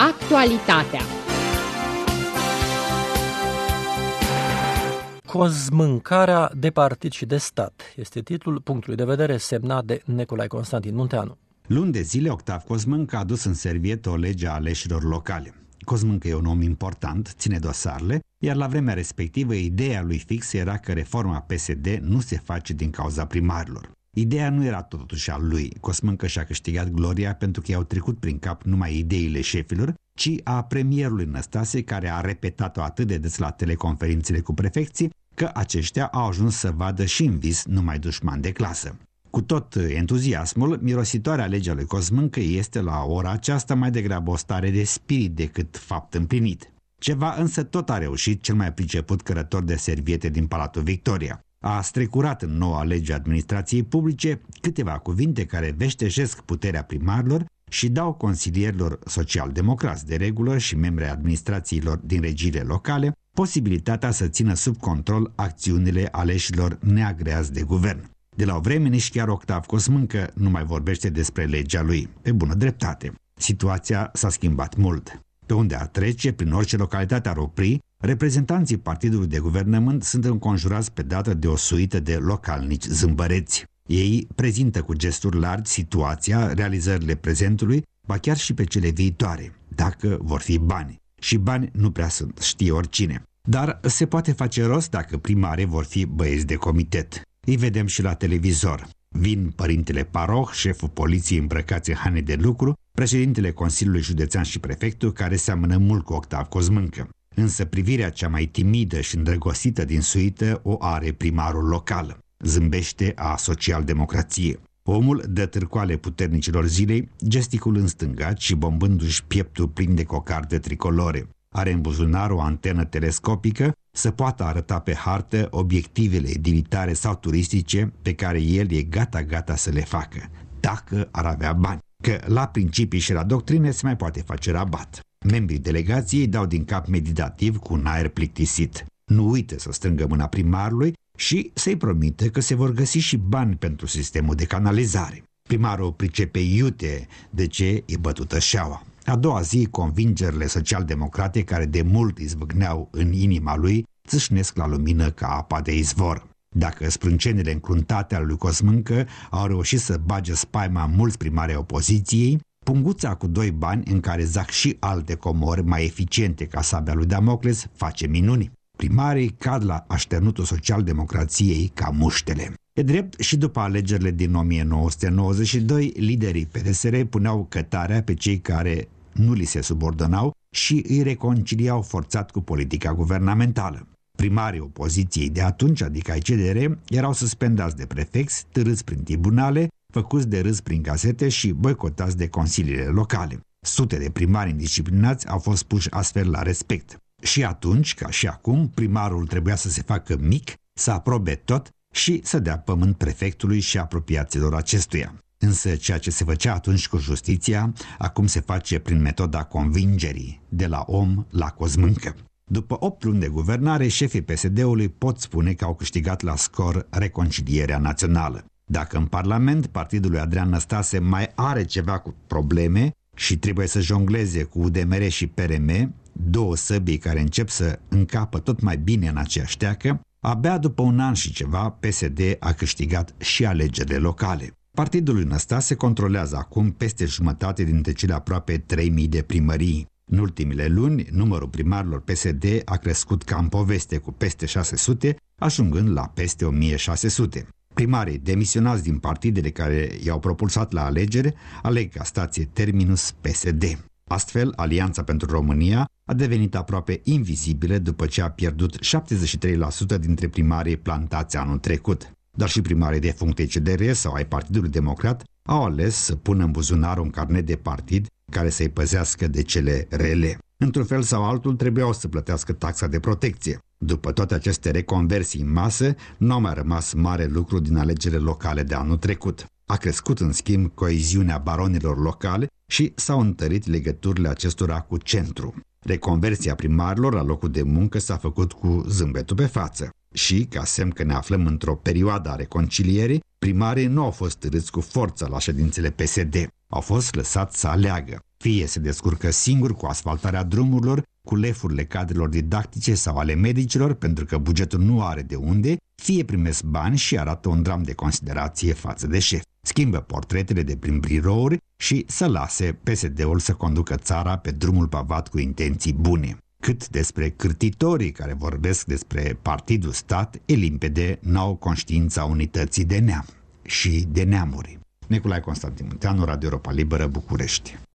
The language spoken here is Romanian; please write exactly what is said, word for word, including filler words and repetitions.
Actualitatea. Cosmâncarea de partid și de stat este titlul punctului de vedere semnat de Nicolae Constantin Munteanu. Luni de zile, Octav Cosmâncă a dus în servietă o lege a aleșilor locale. Cosmâncă e un om important, ține dosarele, iar la vremea respectivă ideea lui fix era că reforma P S D nu se face din cauza primarilor. Ideea nu era totuși a lui. Cosmâncă și-a câștigat gloria pentru că i-au trecut prin cap numai ideile șefilor, ci a premierului Năstase, care a repetat-o atât de des la teleconferințele cu prefecții, că aceștia au ajuns să vadă și în vis numai dușmani de clasă. Cu tot entuziasmul, mirositoarea legea lui Cosmâncă este la ora aceasta mai degrabă o stare de spirit decât fapt împlinit. Ceva însă tot a reușit cel mai priceput cărător de serviete din Palatul Victoria. A strecurat în noua lege administrației publice câteva cuvinte care veștejesc puterea primarilor și dau consilierilor social-democrați de regulă și membrii administrațiilor din regiile locale posibilitatea să țină sub control acțiunile aleșilor neagreați de guvern. De la o vreme nici chiar Octav Cosmâncă nu mai vorbește despre legea lui, pe bună dreptate. Situația s-a schimbat mult. Pe unde ar trece, prin orice localitate ar opri, reprezentanții partidului de guvernământ sunt înconjurați pe dată de o suită de localnici zâmbăreți. Ei prezintă cu gesturi largi situația, realizările prezentului, ba chiar și pe cele viitoare, dacă vor fi bani. Și bani nu prea sunt, știe oricine. Dar se poate face rost dacă primarii vor fi băieți de comitet. Îi vedem și la televizor. Vin părintele paroh, șeful poliției îmbrăcați în haine de lucru, președintele Consiliului Județean și prefectul, care seamănă mult cu Octav Cosmâncă. Însă privirea cea mai timidă și îndrăgostită din suită o are primarul local. Zâmbește a social-democrație. Omul dă târcoale puternicilor zilei, gesticulând stângat și bombându-și pieptul plin de cocarde tricolore. Are în buzunar o antenă telescopică să poată arăta pe hartă obiectivele edilitare sau turistice pe care el e gata-gata să le facă, dacă ar avea bani. Că la principii și la doctrine se mai poate face rabat. Membrii delegației dau din cap meditativ cu un aer plictisit. Nu uită să strângă mâna primarului și să-i promite că se vor găsi și bani pentru sistemul de canalizare. Primarul pricepe iute de ce e bătută șeaua. A doua zi, convingerile social-democrate care de mult izvâgneau în inima lui țâșnesc la lumină ca apa de izvor. Dacă sprâncenele încruntate ale lui Cosmâncă au reușit să bage spaima mulți primari opoziției, punguța cu doi bani în care zac și alte comori mai eficiente ca sabia lui Damocles face minuni. Primarii cad la așternutul social-democrației ca muștele. E drept, și după alegerile din o mie nouă sute nouăzeci și doi, liderii P D S R puneau cătarea pe cei care nu li se subordonau și îi reconciliau forțat cu politica guvernamentală. Primarii opoziției de atunci, adică ai C D R, erau suspendați de prefecți, târâți prin tribunale, făcuți de râs prin gazete și boicotați de consiliile locale. Sute de primari indisciplinați au fost puși astfel la respect. Și atunci, ca și acum, primarul trebuia să se facă mic, să aprobe tot și să dea pământ prefectului și apropiaților acestuia. Însă ceea ce se făcea atunci cu justiția, acum se face prin metoda convingerii, de la om la Cosmâncă. După opt luni de guvernare, șefii P S D-ului pot spune că au câștigat la scor reconcilierea națională. Dacă în Parlament partidul lui Adrian Năstase mai are ceva cu probleme și trebuie să jongleze cu U D M R și P R M, două săbii care încep să încapă tot mai bine în aceeași teacă, abia după un an și ceva, P S D a câștigat și alegerile locale. Partidul lui Năstase controlează acum peste jumătate dintre cele aproape trei mii de primării. În ultimile luni, numărul primarilor P S D a crescut ca în poveste cu peste șase sute, ajungând la peste o mie șase sute. Primarii demisionați din partidele care i-au propulsat la alegere aleg ca stație terminus P S D. Astfel, Alianța pentru România a devenit aproape invizibilă după ce a pierdut șaptezeci și trei la sută dintre primarii plantați anul trecut. Dar și primarii de funcție C D R sau ai Partidului Democrat au ales să pună în buzunar un carnet de partid care să-i păzească de cele rele. Într-un fel sau altul trebuiau să plătească taxa de protecție. După toate aceste reconversii în masă, nu a mai rămas mare lucru din alegerile locale de anul trecut. A crescut, în schimb, coeziunea baronilor locale și s-au întărit legăturile acestora cu centru. Reconversia primarilor la locul de muncă s-a făcut cu zâmbetul pe față. Și, ca semn că ne aflăm într-o perioadă a reconcilierii, primarii nu au fost târâți cu forța la ședințele P S D. Au fost lăsați să aleagă. Fie se descurcă singur cu asfaltarea drumurilor, cu lefurile cadrelor didactice sau ale medicilor, pentru că bugetul nu are de unde, fie primesc bani și arată un dram de considerație față de șef. Schimbă portretele de prin birouri și să lase P S D-ul să conducă țara pe drumul pavat cu intenții bune. Cât despre cârtitorii care vorbesc despre partidul stat, e limpede, n-au conștiința unității de neam și de neamuri. Nicolae Constantin Munteanu, Radio Europa Liberă, București.